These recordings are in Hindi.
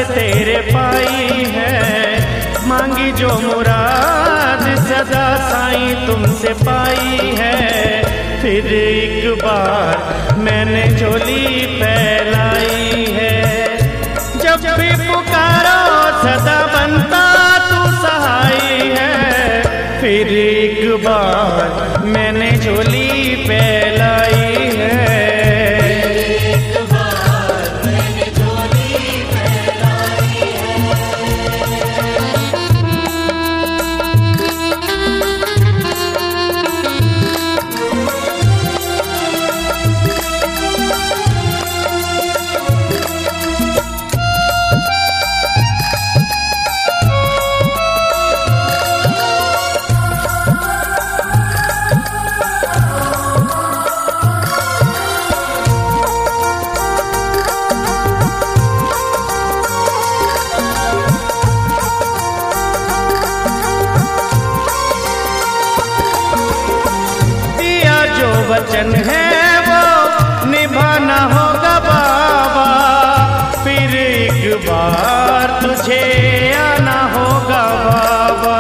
तेरे पाई है, मांगी जो मुराद सदा साईं तुमसे पाई है। फिर एक बार मैंने झोली फैलाई है, जब भी पुकारो सदा बनता तू सहाय है। फिर एक बार मैंने झोली फैलाई है। वचन है वो निभाना होगा बाबा, फिर एक बार तुझे आना होगा बाबा।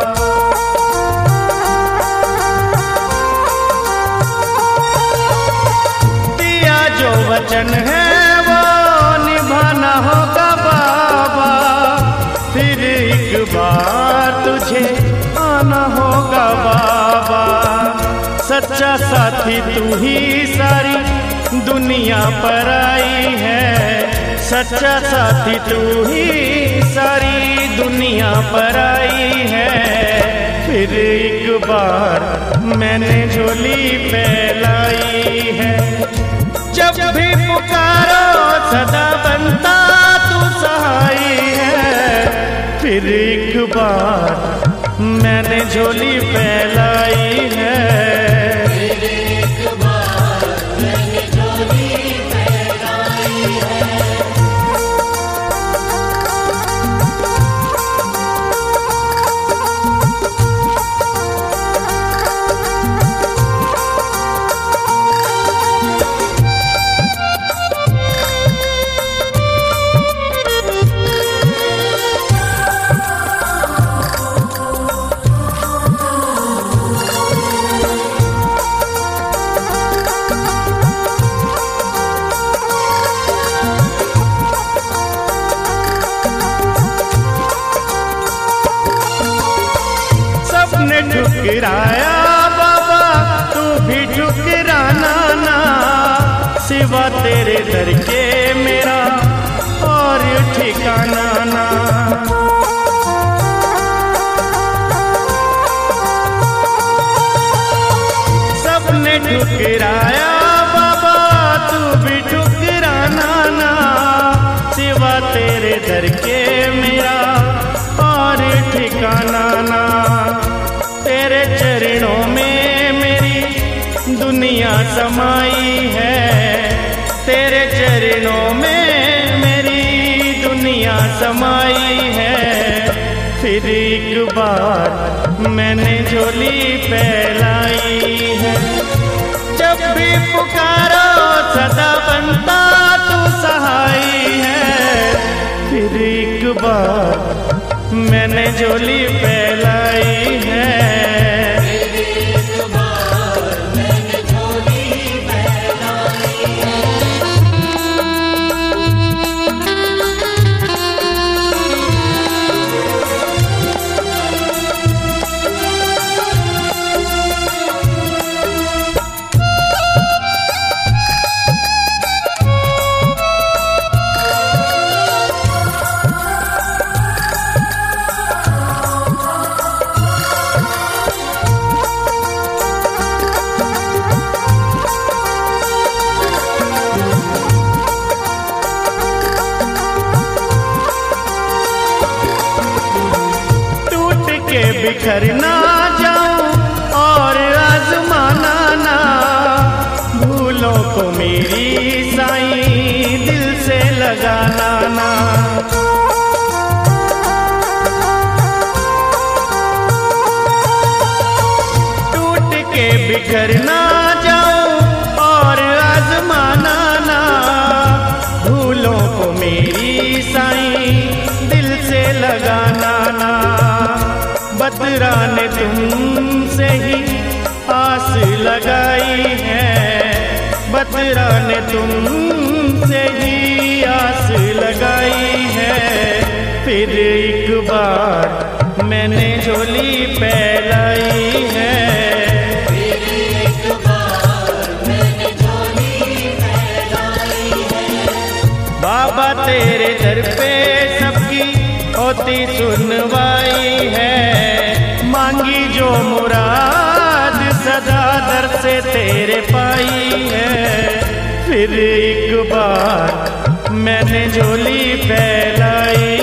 दिया जो वचन है वो निभाना होगा बाबा, फिर एक बार तुझे आना होगा बाबा। सच्चा साथी तू ही सारी दुनिया पर आई है, सच्चा साथी तू ही सारी दुनिया पर आई है। फिर एक बार मैंने झोली फैलाई है, जब भी पुकारो सदा बनता तू सहाय है। फिर एक बार मैंने झोली फैलाई है। ठुकराया बाबा तू भी ठुकराना ना, सिवा तेरे दर के मेरा और ठिकाना ना। सबने ठुकराया बाबा तू भी ठुकराना ना, सिवा तेरे दर के मेरा और ठिकाना ना। तेरे चरणों में मेरी दुनिया समाई है, तेरे चरणों में मेरी दुनिया समाई है। फिर एक बार मैंने झोली फैलाई है, जब भी पुकारो सदा बनता तू सहाय है। फिर एक बार मैंने झोली फैलाई है। बिखर ना जाऊं और आजमाना ना, भूलों को मेरी साईं दिल से लगाना ना। टूट के बिखर ना जाऊं और आजमाना ना, भूलों को मेरी साईं तुमसे ही आस लगाई है, बतरा ने तुमसे ही आस लगाई है। फिर एक बार मैंने झोली फैलाई है, बाबा तेरे दर पे सबकी होती सुनवाई है। मांगी जो मुराद सदा दर से तेरे पाई है। फिर एक बार मैंने झोली फैलाई